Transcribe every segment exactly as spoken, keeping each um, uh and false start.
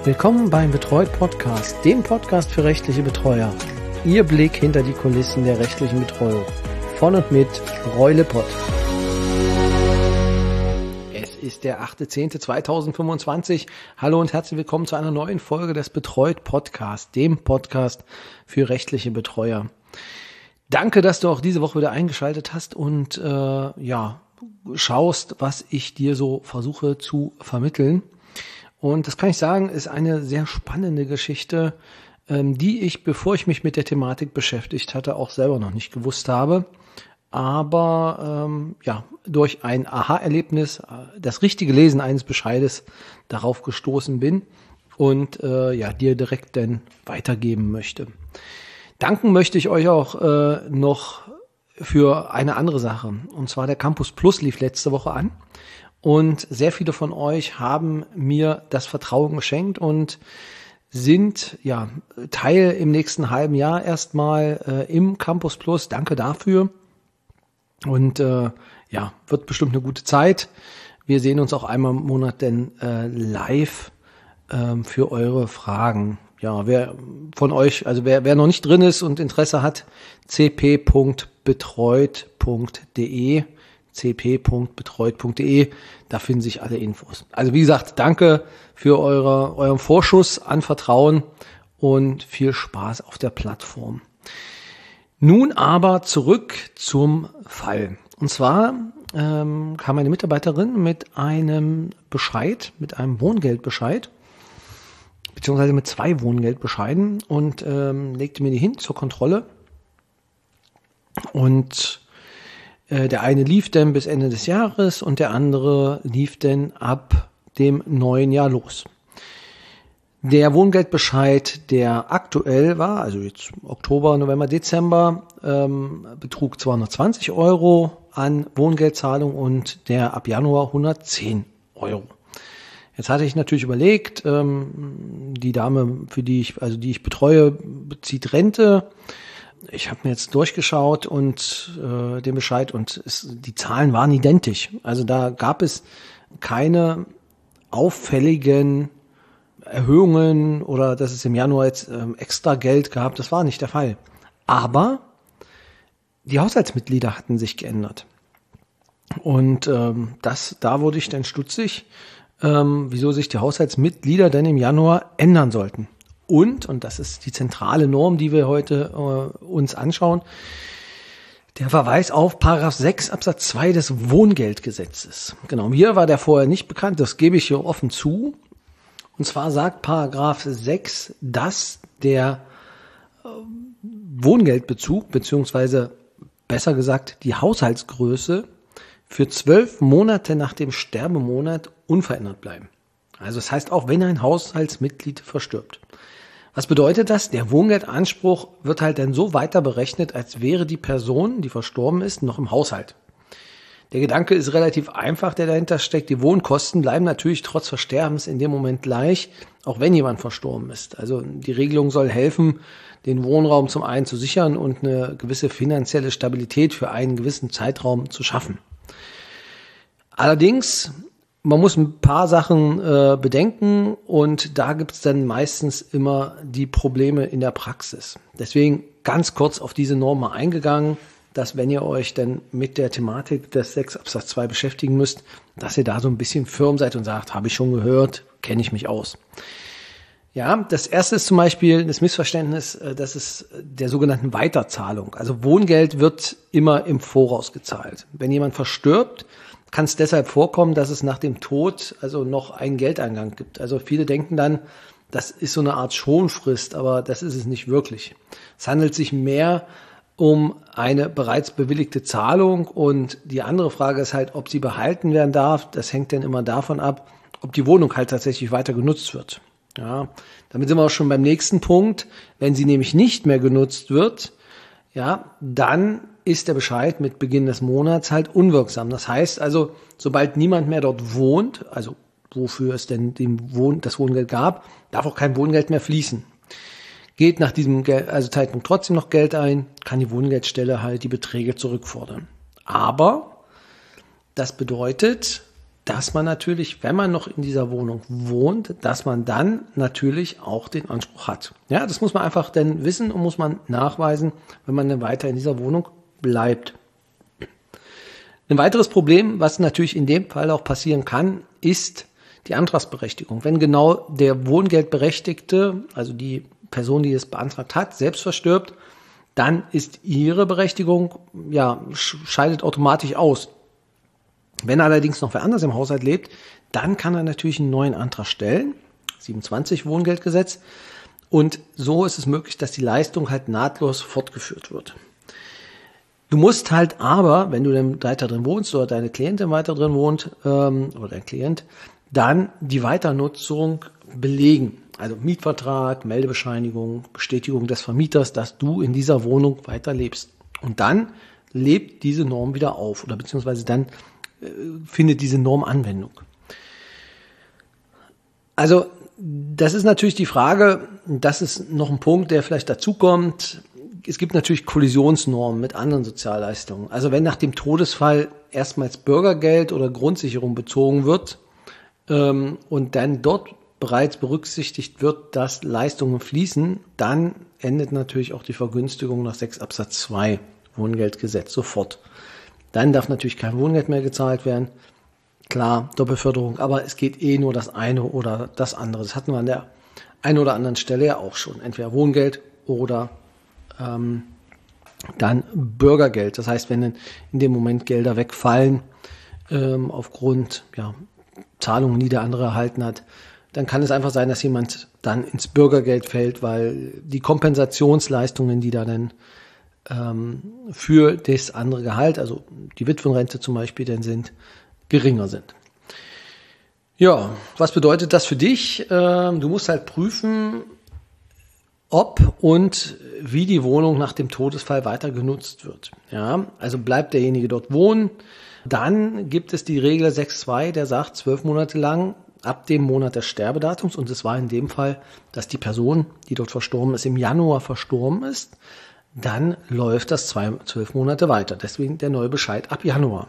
Willkommen beim Betreut Podcast, dem Podcast für rechtliche Betreuer. Ihr Blick hinter die Kulissen der rechtlichen Betreuung. Von und mit Roy Lippert. Es ist der achte zehnte zweitausendfünfundzwanzig. Hallo und herzlich willkommen zu einer neuen Folge des Betreut Podcast, dem Podcast für rechtliche Betreuer. Danke, dass du auch diese Woche wieder eingeschaltet hast und äh, ja schaust, was ich dir so versuche zu vermitteln. Und das kann ich sagen, ist eine sehr spannende Geschichte, ähm, die ich, bevor ich mich mit der Thematik beschäftigt hatte, auch selber noch nicht gewusst habe. Aber ähm, ja, durch ein Aha-Erlebnis, das richtige Lesen eines Bescheides darauf gestoßen bin und äh, ja dir direkt dann weitergeben möchte. Danken möchte ich euch auch äh, noch für eine andere Sache. Und zwar der Campus Plus lief letzte Woche an. Und sehr viele von euch haben mir das Vertrauen geschenkt und sind ja Teil im nächsten halben Jahr erstmal äh, im Campus Plus. Danke dafür. Und äh, ja, wird bestimmt eine gute Zeit. Wir sehen uns auch einmal im Monat denn äh, live äh, für eure Fragen. Ja, wer von euch, also wer, wer noch nicht drin ist und Interesse hat, c p punkt betreut punkt d e c p punkt betreut punkt d e, da finden sich alle Infos. Also wie gesagt, danke für eure, euren Vorschuss an Vertrauen und viel Spaß auf der Plattform. Nun aber zurück zum Fall. Und zwar ähm, kam eine Mitarbeiterin mit einem Bescheid, mit einem Wohngeldbescheid, beziehungsweise mit zwei Wohngeldbescheiden und ähm, legte mir die hin zur Kontrolle. Und der eine lief dann bis Ende des Jahres und der andere lief dann ab dem neuen Jahr los. Der Wohngeldbescheid, der aktuell war, also jetzt Oktober, November, Dezember, ähm, betrug zweihundertzwanzig Euro an Wohngeldzahlung und der ab Januar hundertzehn Euro. Jetzt hatte ich natürlich überlegt, ähm, die Dame, für die ich, also die ich betreue, bezieht Rente. Ich habe mir jetzt durchgeschaut und äh, den Bescheid und es, die Zahlen waren identisch. Also da gab es keine auffälligen Erhöhungen oder dass es im Januar jetzt ähm, extra Geld gab. Das war nicht der Fall. Aber die Haushaltsmitglieder hatten sich geändert. Und ähm, das, da wurde ich dann stutzig, ähm, wieso sich die Haushaltsmitglieder denn im Januar ändern sollten. Und, und das ist die zentrale Norm, die wir heute äh, uns anschauen, der Verweis auf Paragraph sechs Absatz zwei des Wohngeldgesetzes. Genau, mir war der vorher nicht bekannt, das gebe ich hier offen zu. Und zwar sagt Paragraph sechs, dass der äh, Wohngeldbezug, beziehungsweise besser gesagt die Haushaltsgröße, für zwölf Monate nach dem Sterbemonat unverändert bleiben. Also das heißt auch, wenn ein Haushaltsmitglied verstirbt. Was bedeutet das? Der Wohngeldanspruch wird halt dann so weiter berechnet, als wäre die Person, die verstorben ist, noch im Haushalt. Der Gedanke ist relativ einfach, der dahinter steckt. Die Wohnkosten bleiben natürlich trotz Versterbens in dem Moment gleich, auch wenn jemand verstorben ist. Also die Regelung soll helfen, den Wohnraum zum einen zu sichern und eine gewisse finanzielle Stabilität für einen gewissen Zeitraum zu schaffen. Allerdings, man muss ein paar Sachen äh, bedenken und da gibt es dann meistens immer die Probleme in der Praxis. Deswegen ganz kurz auf diese Norm mal eingegangen, dass wenn ihr euch dann mit der Thematik des sechs Absatz zwei beschäftigen müsst, dass ihr da so ein bisschen firm seid und sagt, habe ich schon gehört, kenne ich mich aus. Ja, das erste ist zum Beispiel das Missverständnis, das ist der sogenannten Weiterzahlung. Also Wohngeld wird immer im Voraus gezahlt. Wenn jemand verstirbt, kann es deshalb vorkommen, dass es nach dem Tod also noch einen Geldeingang gibt. Also viele denken dann, das ist so eine Art Schonfrist, aber das ist es nicht wirklich. Es handelt sich mehr um eine bereits bewilligte Zahlung und die andere Frage ist halt, ob sie behalten werden darf. Das hängt dann immer davon ab, ob die Wohnung halt tatsächlich weiter genutzt wird. Ja, damit sind wir auch schon beim nächsten Punkt. Wenn sie nämlich nicht mehr genutzt wird, ja, dann ist der Bescheid mit Beginn des Monats halt unwirksam. Das heißt also, sobald niemand mehr dort wohnt, also wofür es denn dem Wohn- das Wohngeld gab, darf auch kein Wohngeld mehr fließen. Geht nach diesem Gel- also Zeitpunkt trotzdem noch Geld ein, kann die Wohngeldstelle halt die Beträge zurückfordern. Aber das bedeutet, dass man natürlich, wenn man noch in dieser Wohnung wohnt, dass man dann natürlich auch den Anspruch hat. Ja, das muss man einfach dann wissen und muss man nachweisen, wenn man dann weiter in dieser Wohnung bleibt. Ein weiteres Problem, was natürlich in dem Fall auch passieren kann, ist die Antragsberechtigung. Wenn genau der Wohngeldberechtigte, also die Person, die es beantragt hat, selbst verstirbt, dann ist ihre Berechtigung, ja, scheidet automatisch aus. Wenn allerdings noch wer anders im Haushalt lebt, dann kann er natürlich einen neuen Antrag stellen, siebenundzwanzig Wohngeldgesetz, und so ist es möglich, dass die Leistung halt nahtlos fortgeführt wird. Du musst halt aber, wenn du dann weiter drin wohnst oder deine Klientin weiter drin wohnt ähm, oder dein Klient, dann die Weiternutzung belegen. Also Mietvertrag, Meldebescheinigung, Bestätigung des Vermieters, dass du in dieser Wohnung weiterlebst. Und dann lebt diese Norm wieder auf oder beziehungsweise dann äh, findet diese Norm Anwendung. Also das ist natürlich die Frage, das ist noch ein Punkt, der vielleicht dazukommt. Es gibt natürlich Kollisionsnormen mit anderen Sozialleistungen. Also wenn nach dem Todesfall erstmals Bürgergeld oder Grundsicherung bezogen wird ähm, und dann dort bereits berücksichtigt wird, dass Leistungen fließen, dann endet natürlich auch die Vergünstigung nach sechs Absatz zwei Wohngeldgesetz sofort. Dann darf natürlich kein Wohngeld mehr gezahlt werden. Klar, Doppelförderung, aber es geht eh nur das eine oder das andere. Das hatten wir an der einen oder anderen Stelle ja auch schon. Entweder Wohngeld oder ähm, dann Bürgergeld. Das heißt, wenn in dem Moment Gelder wegfallen ähm, aufgrund ja, Zahlungen, die der andere erhalten hat, dann kann es einfach sein, dass jemand dann ins Bürgergeld fällt, weil die Kompensationsleistungen, die da dann ähm, für das andere Gehalt, also die Witwenrente zum Beispiel, dann sind, geringer sind. Ja, was bedeutet das für dich? Ähm, du musst halt prüfen, ob und wie die Wohnung nach dem Todesfall weiter genutzt wird. Ja, also bleibt derjenige dort wohnen. Dann gibt es die Regel sechs Absatz zwei, der sagt, zwölf Monate lang ab dem Monat des Sterbedatums, und es war in dem Fall, dass die Person, die dort verstorben ist, im Januar verstorben ist, dann läuft das zwei, zwölf Monate weiter. Deswegen der neue Bescheid ab Januar.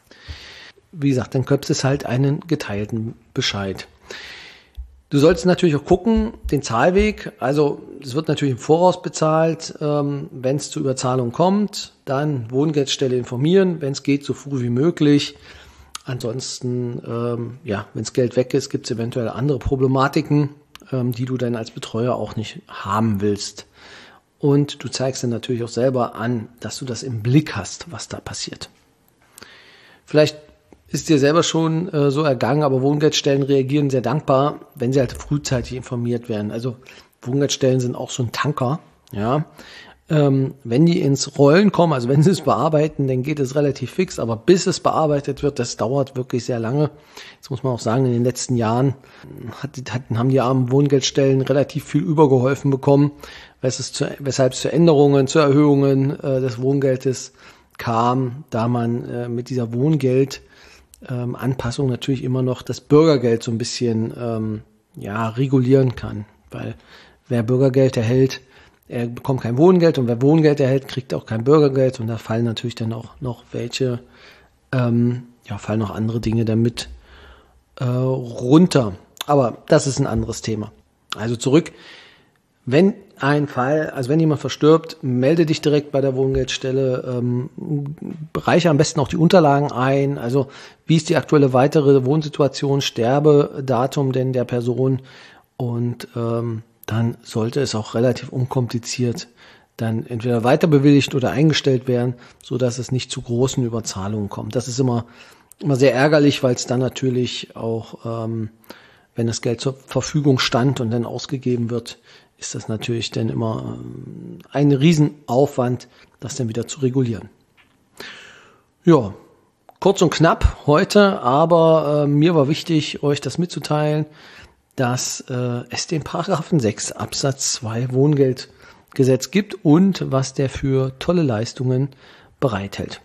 Wie gesagt, dann gibt es halt einen geteilten Bescheid. Du solltest natürlich auch gucken, den Zahlweg, also es wird natürlich im Voraus bezahlt, ähm, wenn es zu Überzahlung kommt, dann Wohngeldstelle informieren, wenn es geht, so früh wie möglich. Ansonsten, ähm, ja, wenn das Geld weg ist, gibt es eventuell andere Problematiken, ähm, die du dann als Betreuer auch nicht haben willst. Und du zeigst dann natürlich auch selber an, dass du das im Blick hast, was da passiert. Vielleicht ist dir selber schon äh, so ergangen, aber Wohngeldstellen reagieren sehr dankbar, wenn sie halt frühzeitig informiert werden. Also Wohngeldstellen sind auch so ein Tanker, ja. Ähm, wenn die ins Rollen kommen, also wenn sie es bearbeiten, dann geht es relativ fix, aber bis es bearbeitet wird, das dauert wirklich sehr lange. Jetzt muss man auch sagen, in den letzten Jahren hat, hat, haben die armen Wohngeldstellen relativ viel übergeholfen bekommen, es zu, weshalb es zu Änderungen, zu Erhöhungen äh, des Wohngeldes kam, da man äh, mit dieser Wohngeld Ähm, Anpassung natürlich immer noch das Bürgergeld so ein bisschen ähm, ja, regulieren kann. Weil wer Bürgergeld erhält, er bekommt kein Wohngeld, und wer Wohngeld erhält, kriegt auch kein Bürgergeld, und da fallen natürlich dann auch noch welche, ähm, ja, fallen noch andere Dinge damit äh, runter. Aber das ist ein anderes Thema. Also zurück, wenn ein Fall, also wenn jemand verstirbt, melde dich direkt bei der Wohngeldstelle, ähm, reiche am besten auch die Unterlagen ein, also wie ist die aktuelle weitere Wohnsituation, Sterbedatum denn der Person, und ähm, dann sollte es auch relativ unkompliziert dann entweder weiter bewilligt oder eingestellt werden, so dass es nicht zu großen Überzahlungen kommt. Das ist immer, immer sehr ärgerlich, weil es dann natürlich auch, ähm, wenn das Geld zur Verfügung stand und dann ausgegeben wird, ist das natürlich dann immer ein Riesenaufwand, das dann wieder zu regulieren. Ja, kurz und knapp heute, aber äh, mir war wichtig, euch das mitzuteilen, dass äh, es den Paragraphen sechs Absatz zwei Wohngeldgesetz gibt und was der für tolle Leistungen bereithält.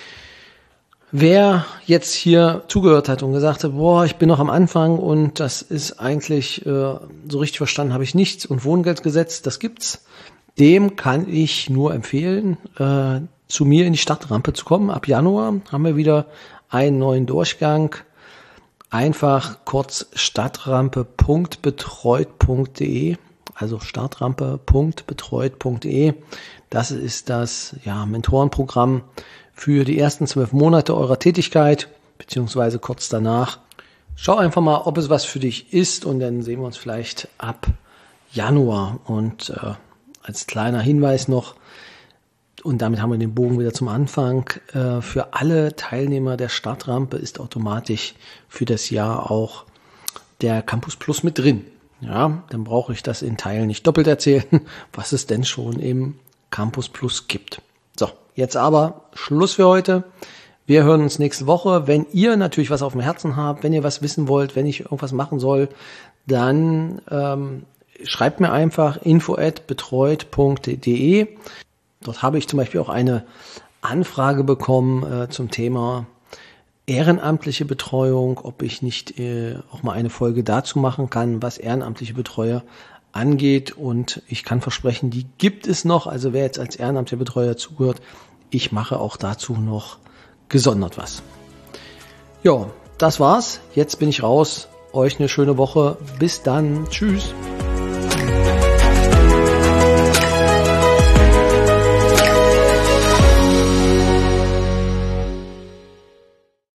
Wer jetzt hier zugehört hat und gesagt hat, boah, ich bin noch am Anfang und das ist eigentlich, äh, so richtig verstanden habe ich nichts, und Wohngeldgesetz, das gibt's, dem kann ich nur empfehlen, äh, zu mir in die Stadtrampe zu kommen. Ab Januar haben wir wieder einen neuen Durchgang. einfach kurz startrampe punkt betreut punkt de, also startrampe punkt betreut punkt de. Das ist das ja, Mentorenprogramm für die ersten zwölf Monate eurer Tätigkeit, beziehungsweise kurz danach. Schau einfach mal, ob es was für dich ist, und dann sehen wir uns vielleicht ab Januar. Und äh, als kleiner Hinweis noch, und damit haben wir den Bogen wieder zum Anfang, äh, für alle Teilnehmer der Startrampe ist automatisch für das Jahr auch der Campus Plus mit drin. Ja, dann brauche ich das in Teilen nicht doppelt erzählen, was es denn schon im Campus Plus gibt. So, jetzt aber Schluss für heute. Wir hören uns nächste Woche. Wenn ihr natürlich was auf dem Herzen habt, wenn ihr was wissen wollt, wenn ich irgendwas machen soll, dann ähm, schreibt mir einfach info at betreut punkt de. Dort habe ich zum Beispiel auch eine Anfrage bekommen äh, zum Thema ehrenamtliche Betreuung, ob ich nicht äh, auch mal eine Folge dazu machen kann, was ehrenamtliche Betreuer angeht. Und ich kann versprechen, die gibt es noch. Also wer jetzt als ehrenamtlicher Betreuer zugehört, ich mache auch dazu noch gesondert was. Ja, das war's. Jetzt bin ich raus. Euch eine schöne Woche. Bis dann. Tschüss.